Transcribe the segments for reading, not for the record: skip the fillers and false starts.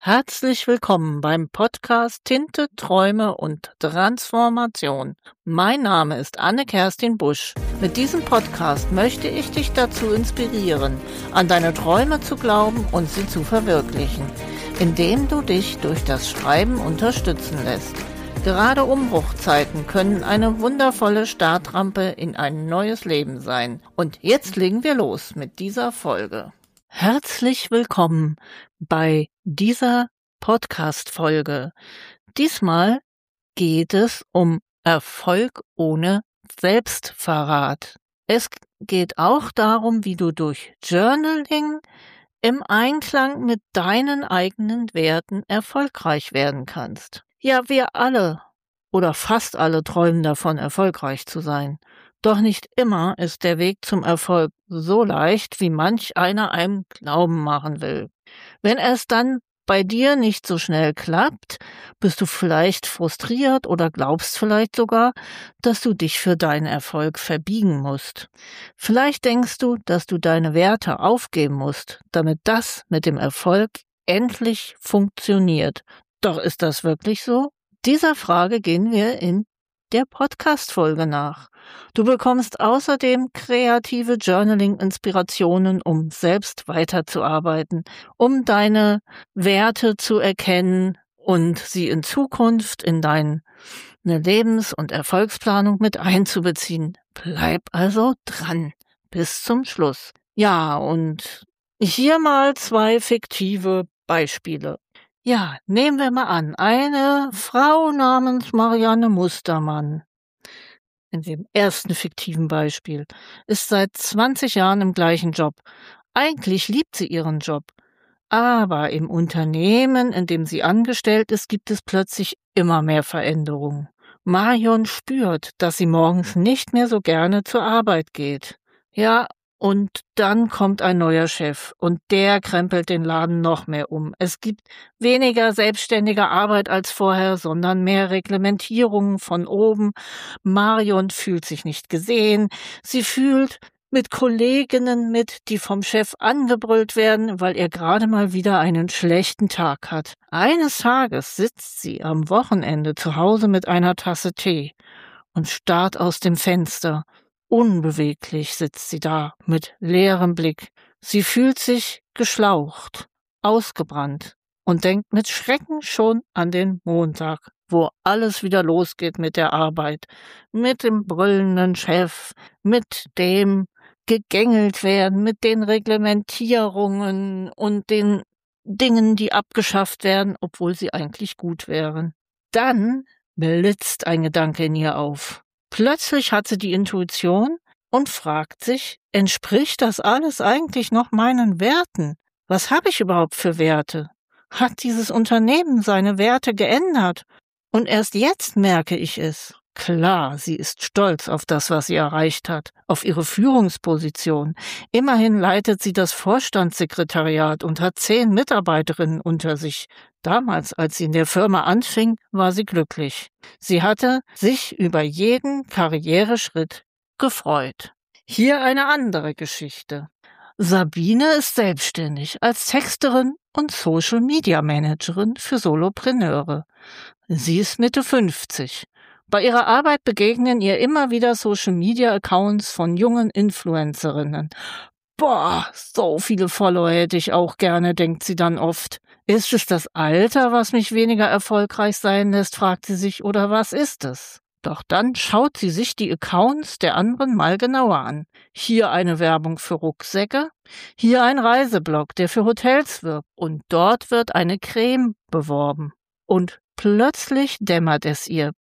Herzlich willkommen beim Podcast Tinte, Träume und Transformation. Mein Name ist Anne-Kerstin Busch. Mit diesem Podcast möchte ich dich dazu inspirieren, an deine Träume zu glauben und sie zu verwirklichen, indem du dich durch das Schreiben unterstützen lässt. Gerade Umbruchzeiten können eine wundervolle Startrampe in ein neues Leben sein. Und jetzt legen wir los mit dieser Folge. Herzlich willkommen bei dieser Podcast-Folge. Diesmal geht es um Erfolg ohne Selbstverrat. Es geht auch darum, wie du durch Journaling im Einklang mit deinen eigenen Werten erfolgreich werden kannst. Ja, wir alle oder fast alle träumen davon, erfolgreich zu sein. Doch nicht immer ist der Weg zum Erfolg so leicht, wie manch einer einem glauben machen will. Wenn es dann bei dir nicht so schnell klappt, bist du vielleicht frustriert oder glaubst vielleicht sogar, dass du dich für deinen Erfolg verbiegen musst. Vielleicht denkst du, dass du deine Werte aufgeben musst, damit das mit dem Erfolg endlich funktioniert. Doch ist das wirklich so? Dieser Frage gehen wir in der Podcast-Folge nach. Du bekommst außerdem kreative Journaling-Inspirationen, um selbst weiterzuarbeiten, um deine Werte zu erkennen und sie in Zukunft in deine Lebens- und Erfolgsplanung mit einzubeziehen. Bleib also dran bis zum Schluss. Ja, und hier mal 2 fiktive Beispiele. Ja, nehmen wir mal an, eine Frau namens Marianne Mustermann, in dem ersten fiktiven Beispiel, ist seit 20 Jahren im gleichen Job. Eigentlich liebt sie ihren Job, aber im Unternehmen, in dem sie angestellt ist, gibt es plötzlich immer mehr Veränderungen. Marion spürt, dass sie morgens nicht mehr so gerne zur Arbeit geht. Ja, und dann kommt ein neuer Chef und der krempelt den Laden noch mehr um. Es gibt weniger selbstständige Arbeit als vorher, sondern mehr Reglementierungen von oben. Marion fühlt sich nicht gesehen. Sie fühlt mit Kolleginnen mit, die vom Chef angebrüllt werden, weil er gerade mal wieder einen schlechten Tag hat. Eines Tages sitzt sie am Wochenende zu Hause mit einer Tasse Tee und starrt aus dem Fenster. Unbeweglich sitzt sie da, mit leerem Blick. Sie fühlt sich geschlaucht, ausgebrannt und denkt mit Schrecken schon an den Montag, wo alles wieder losgeht mit der Arbeit, mit dem brüllenden Chef, mit dem gegängelt werden, mit den Reglementierungen und den Dingen, die abgeschafft werden, obwohl sie eigentlich gut wären. Dann blitzt ein Gedanke in ihr auf. Plötzlich hat sie die Intuition und fragt sich, entspricht das alles eigentlich noch meinen Werten? Was habe ich überhaupt für Werte? Hat dieses Unternehmen seine Werte geändert? Und erst jetzt merke ich es. Klar, sie ist stolz auf das, was sie erreicht hat, auf ihre Führungsposition. Immerhin leitet sie das Vorstandssekretariat und hat 10 Mitarbeiterinnen unter sich. Damals, als sie in der Firma anfing, war sie glücklich. Sie hatte sich über jeden Karriereschritt gefreut. Hier eine andere Geschichte. Sabine ist selbstständig als Texterin und Social-Media-Managerin für Solopreneure. Sie ist Mitte 50. Bei ihrer Arbeit begegnen ihr immer wieder Social-Media-Accounts von jungen Influencerinnen. Boah, so viele Follower hätte ich auch gerne, denkt sie dann oft. Ist es das Alter, was mich weniger erfolgreich sein lässt, fragt sie sich, oder was ist es? Doch dann schaut sie sich die Accounts der anderen mal genauer an. Hier eine Werbung für Rucksäcke, hier ein Reiseblog, der für Hotels wirbt, und dort wird eine Creme beworben. Und plötzlich dämmert es ihr.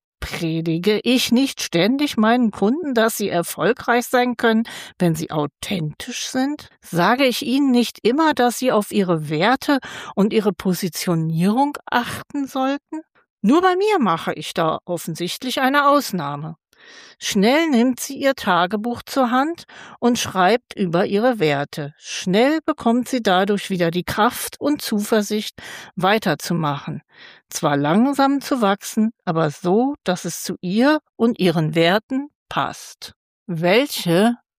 Predige ich nicht ständig meinen Kunden, dass sie erfolgreich sein können, wenn sie authentisch sind? Sage ich ihnen nicht immer, dass sie auf ihre Werte und ihre Positionierung achten sollten? Nur bei mir mache ich da offensichtlich eine Ausnahme. Schnell nimmt sie ihr Tagebuch zur Hand und schreibt über ihre Werte. Schnell bekommt sie dadurch wieder die Kraft und Zuversicht, weiterzumachen. Zwar langsam zu wachsen, aber so, dass es zu ihr und ihren Werten passt. Welche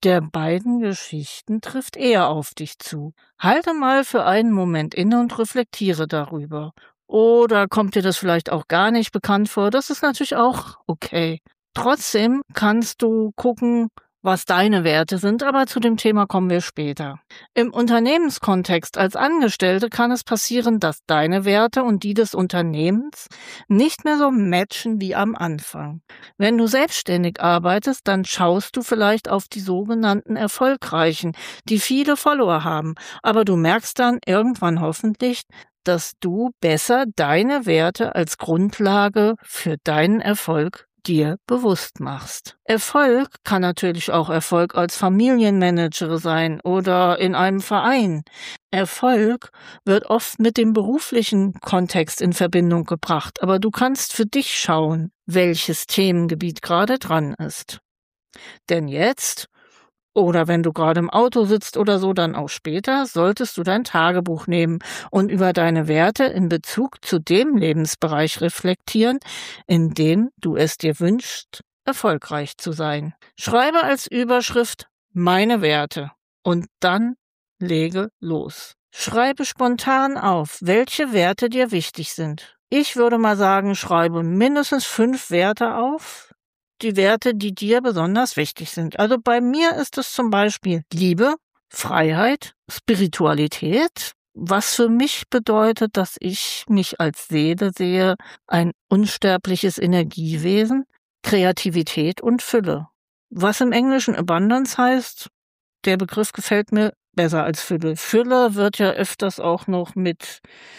der beiden Geschichten trifft eher auf dich zu. Halte mal für einen Moment inne und reflektiere darüber. Oder kommt dir das vielleicht auch gar nicht bekannt vor? Das ist natürlich auch okay. Trotzdem kannst du gucken, was deine Werte sind, aber zu dem Thema kommen wir später. Im Unternehmenskontext als Angestellte kann es passieren, dass deine Werte und die des Unternehmens nicht mehr so matchen wie am Anfang. Wenn du selbstständig arbeitest, dann schaust du vielleicht auf die sogenannten Erfolgreichen, die viele Follower haben, aber du merkst dann irgendwann hoffentlich, dass du besser deine Werte als Grundlage für deinen Erfolg dir bewusst machst. Erfolg kann natürlich auch Erfolg als Familienmanager sein oder in einem Verein. Erfolg wird oft mit dem beruflichen Kontext in Verbindung gebracht, aber du kannst für dich schauen, welches Themengebiet gerade dran ist. Denn jetzt, oder wenn du gerade im Auto sitzt oder so, dann auch später, solltest du dein Tagebuch nehmen und über deine Werte in Bezug zu dem Lebensbereich reflektieren, in dem du es dir wünschst, erfolgreich zu sein. Schreibe als Überschrift meine Werte und dann lege los. Schreibe spontan auf, welche Werte dir wichtig sind. Ich würde mal sagen, schreibe mindestens 5 Werte auf. Die Werte, die dir besonders wichtig sind. Also bei mir ist es zum Beispiel Liebe, Freiheit, Spiritualität, was für mich bedeutet, dass ich mich als Seele sehe, ein unsterbliches Energiewesen, Kreativität und Fülle. Was im Englischen Abundance heißt, der Begriff gefällt mir besser als Fülle. Fülle wird ja öfters auch noch mit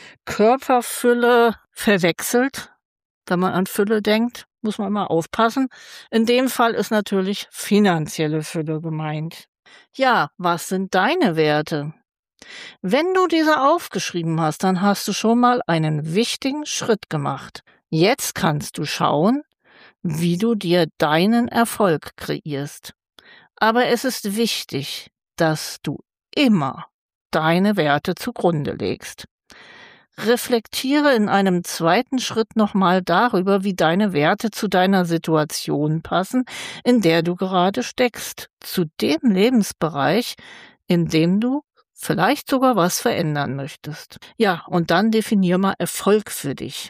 Körperfülle verwechselt. Wenn man an Fülle denkt, muss man immer aufpassen. In dem Fall ist natürlich finanzielle Fülle gemeint. Ja, was sind deine Werte? Wenn du diese aufgeschrieben hast, dann hast du schon mal einen wichtigen Schritt gemacht. Jetzt kannst du schauen, wie du dir deinen Erfolg kreierst. Aber es ist wichtig, dass du immer deine Werte zugrunde legst. Reflektiere in einem zweiten Schritt nochmal darüber, wie deine Werte zu deiner Situation passen, in der du gerade steckst, zu dem Lebensbereich, in dem du vielleicht sogar was verändern möchtest. Ja, und dann definier mal Erfolg für dich.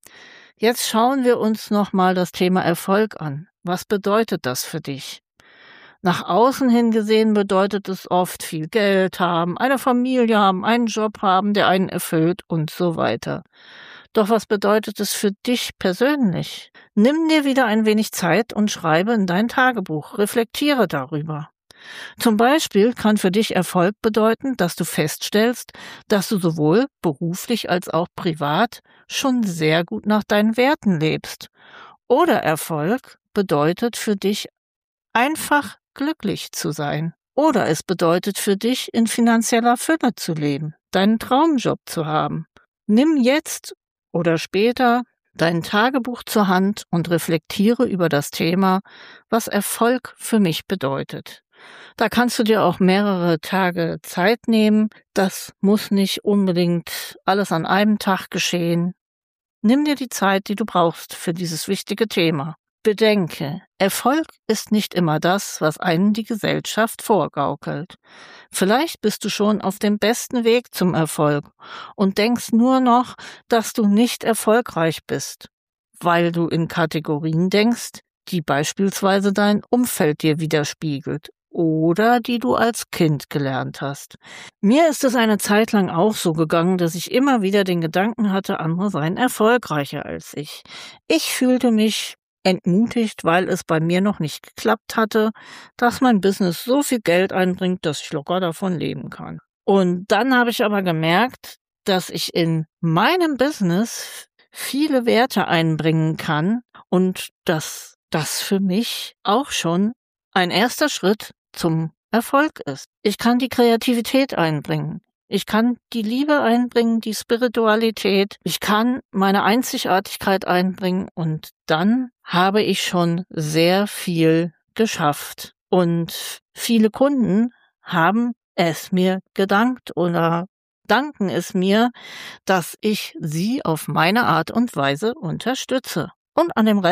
Jetzt schauen wir uns nochmal das Thema Erfolg an. Was bedeutet das für dich? Nach außen hin gesehen bedeutet es oft viel Geld haben, eine Familie haben, einen Job haben, der einen erfüllt und so weiter. Doch was bedeutet es für dich persönlich? Nimm dir wieder ein wenig Zeit und schreibe in dein Tagebuch, reflektiere darüber. Zum Beispiel kann für dich Erfolg bedeuten, dass du feststellst, dass du sowohl beruflich als auch privat schon sehr gut nach deinen Werten lebst. Oder Erfolg bedeutet für dich einfach glücklich zu sein. Oder es bedeutet für dich, in finanzieller Fülle zu leben, deinen Traumjob zu haben. Nimm jetzt oder später dein Tagebuch zur Hand und reflektiere über das Thema, was Erfolg für mich bedeutet. Da kannst du dir auch mehrere Tage Zeit nehmen. Das muss nicht unbedingt alles an einem Tag geschehen. Nimm dir die Zeit, die du brauchst für dieses wichtige Thema. Bedenke, Erfolg ist nicht immer das, was einen die Gesellschaft vorgaukelt. Vielleicht bist du schon auf dem besten Weg zum Erfolg und denkst nur noch, dass du nicht erfolgreich bist, weil du in Kategorien denkst, die beispielsweise dein Umfeld dir widerspiegelt oder die du als Kind gelernt hast. Mir ist es eine Zeit lang auch so gegangen, dass ich immer wieder den Gedanken hatte, andere seien erfolgreicher als ich. Ich fühlte mich entmutigt, weil es bei mir noch nicht geklappt hatte, dass mein Business so viel Geld einbringt, dass ich locker davon leben kann. Und dann habe ich aber gemerkt, dass ich in meinem Business viele Werte einbringen kann und dass das für mich auch schon ein erster Schritt zum Erfolg ist. Ich kann die Kreativität einbringen. Ich kann die Liebe einbringen, die Spiritualität. Ich kann meine Einzigartigkeit einbringen und dann habe ich schon sehr viel geschafft. Und viele Kunden haben es mir gedankt oder danken es mir, dass ich sie auf meine Art und Weise unterstütze. Und an dem Rest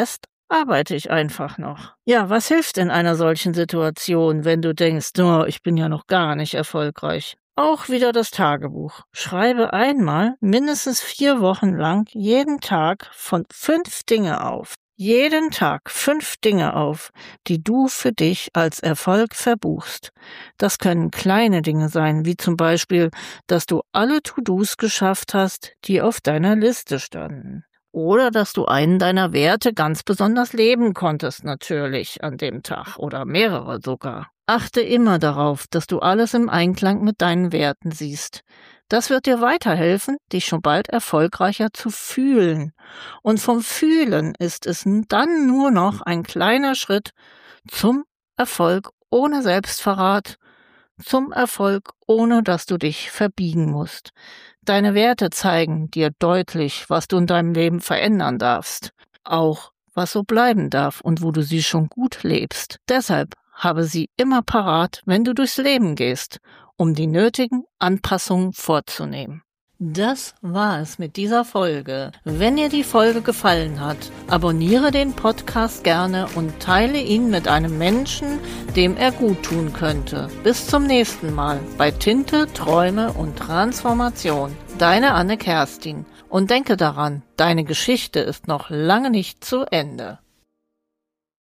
arbeite ich einfach noch. Ja, was hilft in einer solchen Situation, wenn du denkst, oh, ich bin ja noch gar nicht erfolgreich? Auch wieder das Tagebuch. Schreibe einmal mindestens 4 Wochen lang jeden Tag von 5 Dinge auf. Jeden Tag 5 Dinge auf, die du für dich als Erfolg verbuchst. Das können kleine Dinge sein, wie zum Beispiel, dass du alle To-Dos geschafft hast, die auf deiner Liste standen. Oder dass du einen deiner Werte ganz besonders leben konntest, natürlich, an dem Tag oder mehrere sogar. Achte immer darauf, dass du alles im Einklang mit deinen Werten siehst. Das wird dir weiterhelfen, dich schon bald erfolgreicher zu fühlen. Und vom Fühlen ist es dann nur noch ein kleiner Schritt zum Erfolg ohne Selbstverrat, zum Erfolg ohne dass du dich verbiegen musst. Deine Werte zeigen dir deutlich, was du in deinem Leben verändern darfst. Auch was so bleiben darf und wo du sie schon gut lebst. Deshalb habe sie immer parat, wenn du durchs Leben gehst, um die nötigen Anpassungen vorzunehmen. Das war es mit dieser Folge. Wenn dir die Folge gefallen hat, abonniere den Podcast gerne und teile ihn mit einem Menschen, dem er gut tun könnte. Bis zum nächsten Mal bei Tinte, Träume und Transformation. Deine Anne Kerstin. Und denke daran, deine Geschichte ist noch lange nicht zu Ende.